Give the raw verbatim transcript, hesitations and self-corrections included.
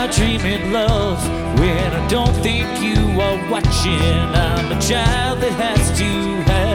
child dreaming love when I don't think you are watching. I'm a child that has to have